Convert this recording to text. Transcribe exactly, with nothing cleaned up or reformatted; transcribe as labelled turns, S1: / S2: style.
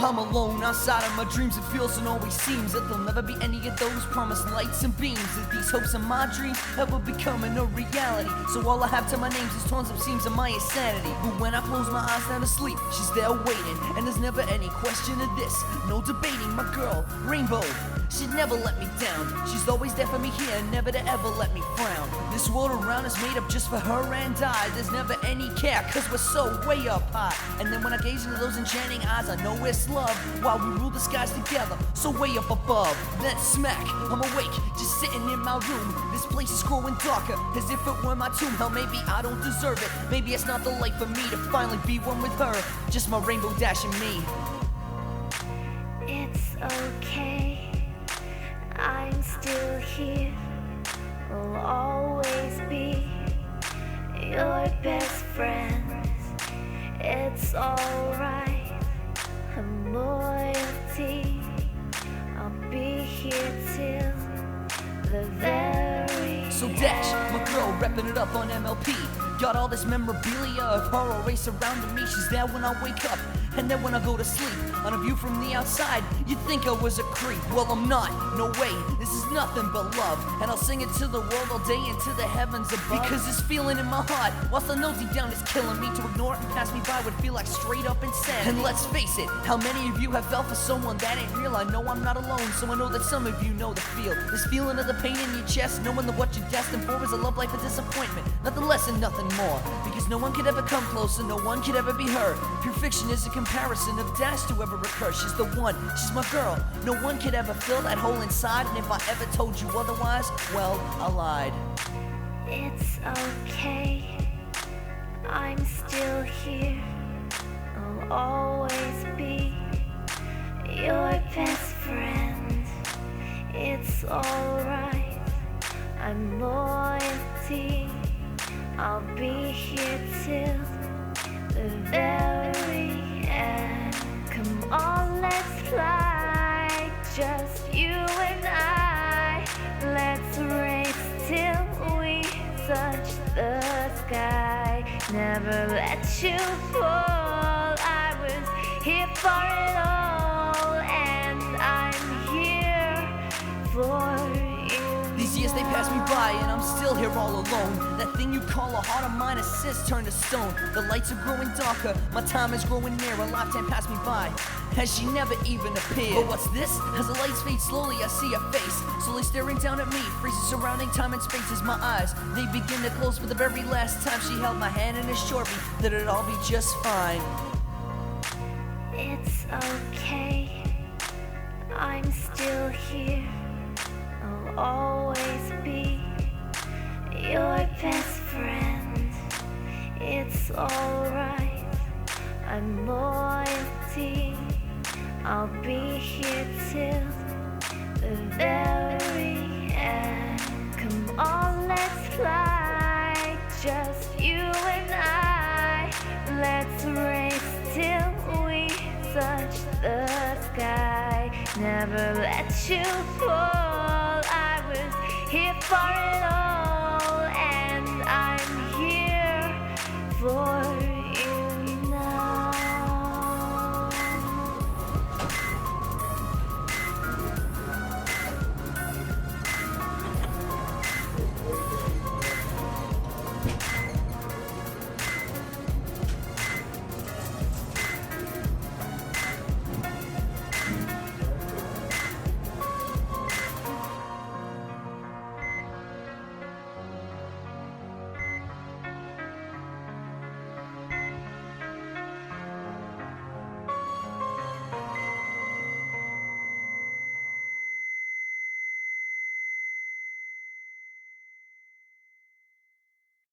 S1: I'm alone outside of my dreams. It feels and always seems that there'll never be any of those promised lights and beams. That these hopes and my dreams ever becoming a reality. So all I have to my names is torn up seams of my insanity. But when I close my eyes down to sleep, she's there waiting, and there's never any question of this. No debating, my girl, Rainbow. She'd never let me down. She's always there for me here, never to ever let me frown. This world around is made up just for her and I. There's never any care, cause we're so way up high. And then when I gaze into those enchanting eyes, I know it's love, while we rule the skies together, so way up above. Then smack, I'm awake, just sitting in my room. This place is growing darker, as if it were my tomb. Hell, maybe I don't deserve it. Maybe it's not the life for me to finally be one with her. Just my rainbow dashing me.
S2: It's okay, I'm still here. Will always be your best friend. It's alright, I'm loyalty. I'll be here till the very
S1: So Dash, my girl, repping it up on M L P. Got all this memorabilia of her always surrounding me. She's there when I wake up, and then when I go to sleep. On a view from the outside, you'd think I was a creep. Well, I'm not, no way, this is nothing but love. And I'll sing it to the world all day and to the heavens above. Because this feeling in my heart, whilst I know deep down is killing me. To ignore it and pass me by would feel like straight up insanity. And let's face it, how many of you have felt for someone that ain't real? I know I'm not alone, so I know that some of you know the feel. This feeling of the pain in your chest, knowing that what you're destined for is a love life of disappointment. Nothing less and nothing more. Because no one could ever come close and no one could ever be her. Pure fiction is a comparison of Dash to ever recur. She's the one, she's my girl. No one could ever fill that hole inside. And if I ever told you otherwise, well, I lied.
S2: It's okay, I'm still here. I'll always be your best friend. It's alright, I'm loyalty. I'll be here till the very end. Come on, let's fly, just you and I. Let's race till we touch the sky. Never let you fall, I was here for it all. And I'm here for you.
S1: These years they pass me by and I'm still here all alone. That thing you call a heart of mine has since turned to stone. The lights are growing darker, my time is growing near. A lifetime passed me by, as she never even appeared. But what's this? As the lights fade slowly, I see her face, slowly staring down at me. Freezes surrounding time and space as my eyes, they begin to close. For the very last time she held my hand and assured me that it'd all be just fine.
S2: It's okay, I'm still here. I'll always be your best friend. It's alright, I'm loyalty. I'll be here till the very end. Come on, let's fly, just you and I. Let's race till we touch the sky. Never let you fall, I was here for it all.